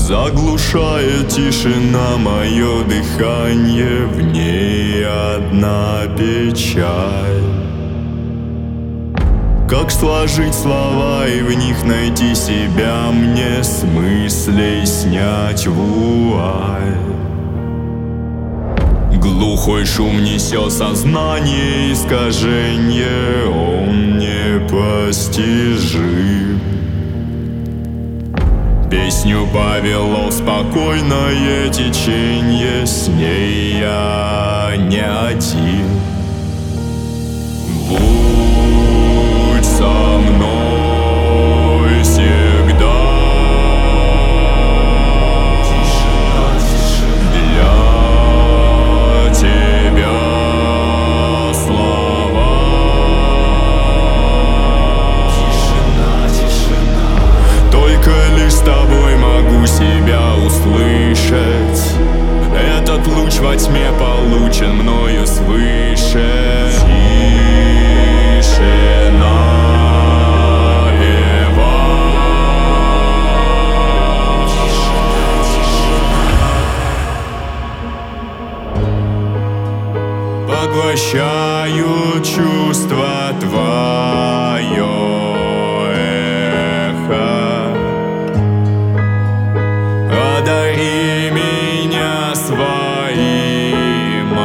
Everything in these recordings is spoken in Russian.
Заглушает тишина мое дыхание, в ней одна печаль. Как сложить слова и в них найти себя, мне с мыслей снять вуаль. Глухой шум несет сознание, искажение, он непостижим. Песню повело в спокойное течение, с ней я не один. Будь со мной всегда. Тишина, тишина. Для тебя слова. Тишина, тишина. Только лишь с тобой могу себя услышать. Этот луч во тьме получен мною свыше. Поглощаю чувство твое эхо. Одари меня своим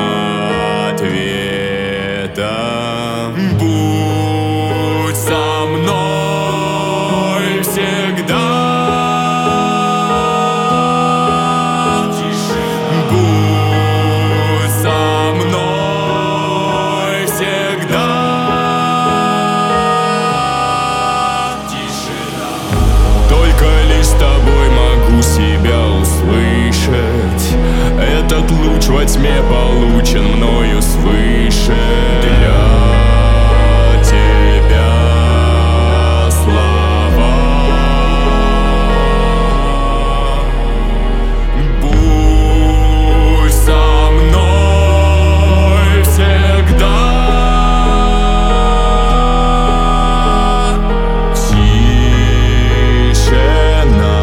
ответом. Будь со мной всегда. Будь со мной всегда. Тишина. Только лишь с тобой могу себя услышать. Этот луч во тьме получен мною свыше. Для тебя слова. Будь со мной всегда. Тишина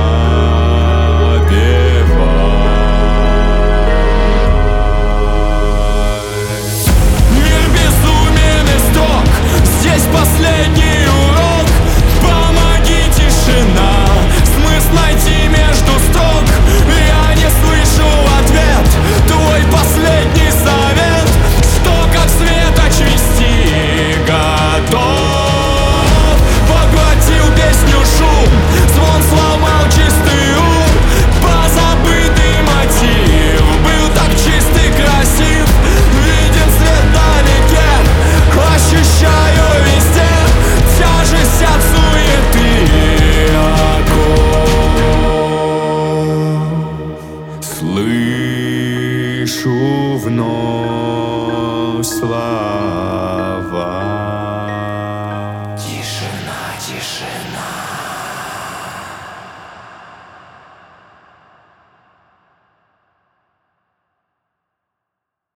напевай. Мир безумен и строг, здесь последний урок. Помоги, тишина, смысл найти между строк. Я не слышу ответ, твой последний совет. Что как светоч вести готов. Поглотил песню шум, звон сломал чистый ум. Позабытый мотив был так чист и красив. Виден свет вдалеке, ощущаю везде тяжесть от суеты оков. Слышу вновь слова.